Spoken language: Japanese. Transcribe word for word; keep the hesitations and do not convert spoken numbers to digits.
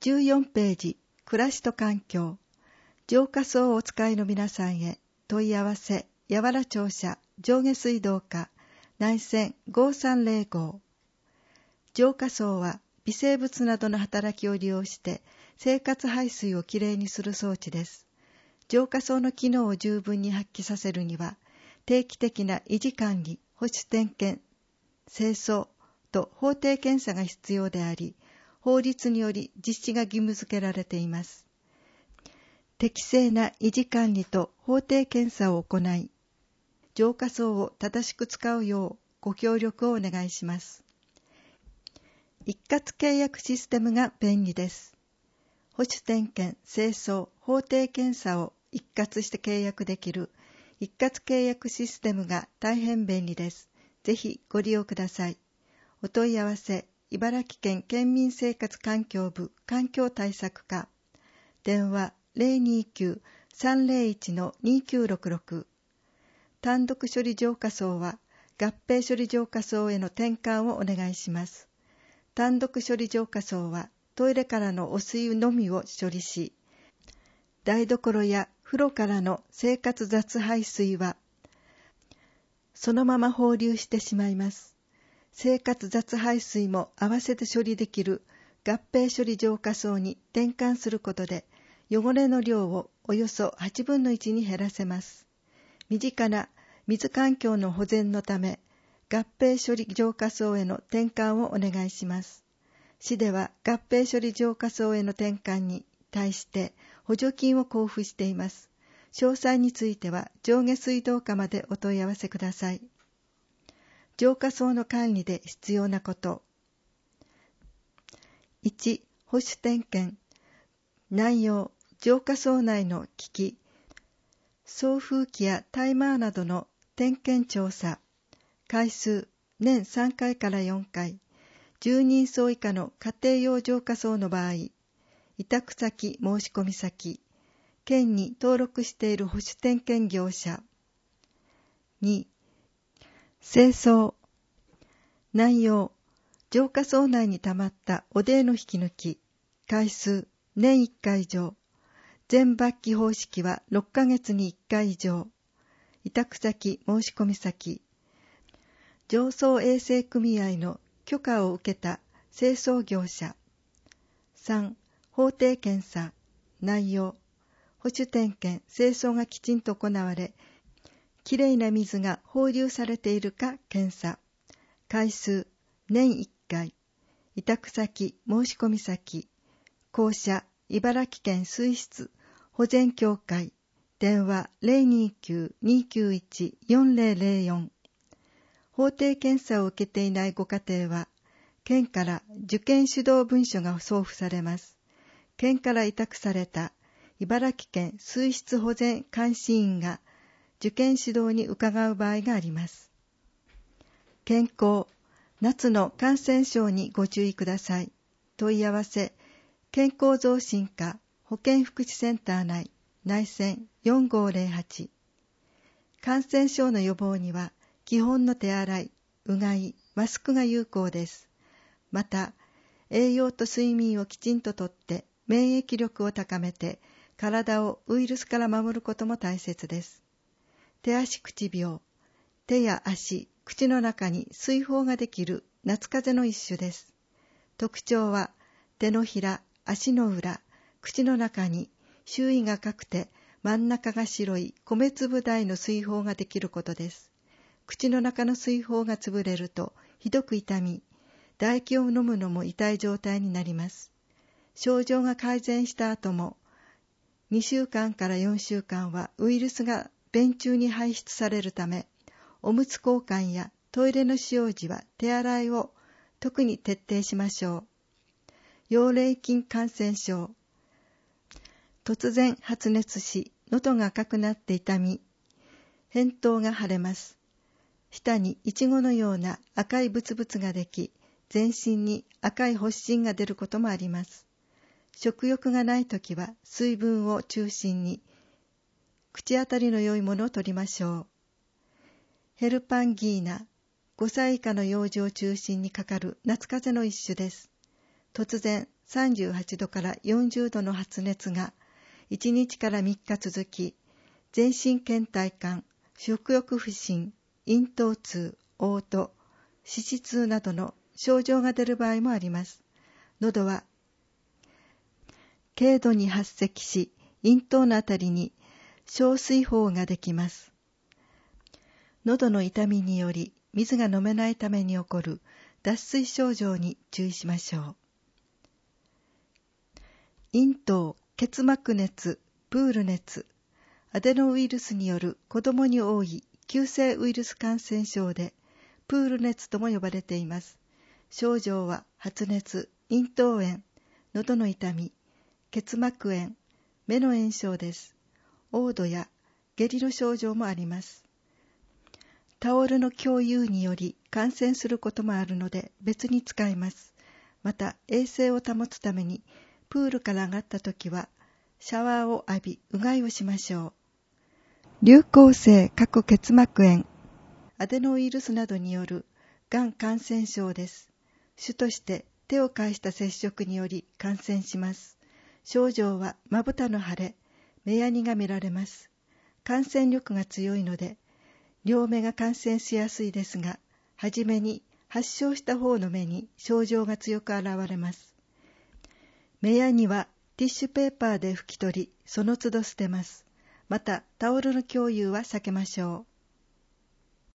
じゅうよんページ、暮らしと環境。浄化槽をお使いの皆さんへ、問い合わせ、やわら庁舎、上下水道課、内線ごさんぜろご。浄化槽は微生物などの働きを利用して生活排水をきれいにする装置です。浄化槽の機能を十分に発揮させるには、定期的な維持管理、保守点検、清掃と法定検査が必要であり、法律により実施が義務付けられています。適正な維持管理と法定検査を行い、浄化槽を正しく使うようご協力をお願いします。一括契約システムが便利です。保守点検、清掃、法定検査を一括して契約できる一括契約システムが大変便利です。ぜひご利用ください。お問い合わせ、茨城県県民生活環境部環境対策課、電話 ゼロにきゅう さんぜろいち にきゅうろくろく。単独処理浄化槽は合併処理浄化槽への転換をお願いします。単独処理浄化槽はトイレからの汚水のみを処理し、台所や風呂からの生活雑排水はそのまま放流してしまいます。生活雑排水も合わせて処理できる合併処理浄化槽に転換することで、汚れの量をおよそはちぶんのいちに減らせます。身近な水環境の保全のため、合併処理浄化槽への転換をお願いします。市では合併処理浄化槽への転換に対して補助金を交付しています。詳細については上下水道課までお問い合わせください。浄化槽の管理で必要なこと。いち. 保守点検。内容、浄化槽内の機器、送風機やタイマーなどの点検調査。回数、年さんかいからよんかい。じゅうにんそう以下の家庭用浄化槽の場合、委託先申込先、県に登録している保守点検業者。に. 清掃。内容、浄化槽内に溜まった汚泥の引き抜き。回数、年いっかい以上。全抜き方式はろっかげつにいっかい以上。委託先申込先。浄槽衛生組合の許可を受けた清掃業者。さん. 法定検査。内容、保守点検、清掃がきちんと行われ、きれいな水が放流されているか検査。回数、年いっかい。委託先、申込先。公社、茨城県水質保全協会。電話 ゼロにきゅう にきゅういち よんぜろぜろよん。法定検査を受けていないご家庭は、県から受験指導文書が送付されます。県から委託された茨城県水質保全監視員が受験指導に伺う場合があります。健康、夏の感染症にご注意ください。問い合わせ、健康増進課保健福祉センター内、内線よんごーぜろはち。感染症の予防には、基本の手洗い、うがい、マスクが有効です。また、栄養と睡眠をきちんととって、免疫力を高めて、体をウイルスから守ることも大切です。手足口病、手や足、口の中に水疱ができる夏風邪の一種です。特徴は、手のひら、足の裏、口の中に周囲が赤くて真ん中が白い米粒大の水疱ができることです。口の中の水疱が潰れるとひどく痛み、唾液を飲むのも痛い状態になります。症状が改善した後も、にしゅうかんからよんしゅうかんはウイルスが便中に排出されるため、おむつ交換やトイレの使用時は手洗いを特に徹底しましょう。溶霊菌感染症。突然発熱し、喉が赤くなって痛み、扁桃が腫れます。舌にイチゴのような赤いブツブツができ、全身に赤い発疹が出ることもあります。食欲がないときは水分を中心に口当たりの良いものを取りましょう。ヘルパンギーナ、ごさい以下の幼児を中心にかかる夏風邪の一種です。突然さんじゅうはちどからよんじゅうどの発熱がいちにちからみっか続き、全身倦怠感、食欲不振、咽頭痛、嘔吐、脂質痛などの症状が出る場合もあります。喉は軽度に発赤し、咽頭のあたりに小水泡ができます。喉の痛みにより水が飲めないために起こる脱水症状に注意しましょう。咽頭、結膜熱、プール熱、アデノウイルスによる子どもに多い急性ウイルス感染症で、プール熱とも呼ばれています。症状は発熱、咽頭炎、喉の痛み、結膜炎、目の炎症です。嘔吐や下痢の症状もあります。タオルの共有により感染することもあるので別に使います。また衛生を保つためにプールから上がったときはシャワーを浴びうがいをしましょう。流行性各結膜炎、アデノウイルスなどによるがん感染症です。主として手を介した接触により感染します。症状はまぶたの腫れ、目やにが見られます。感染力が強いので両目が感染しやすいですが、はじめに発症した方の目に症状が強く現れます。目やにはティッシュペーパーで拭き取り、その都度捨てます。またタオルの共有は避けましょう。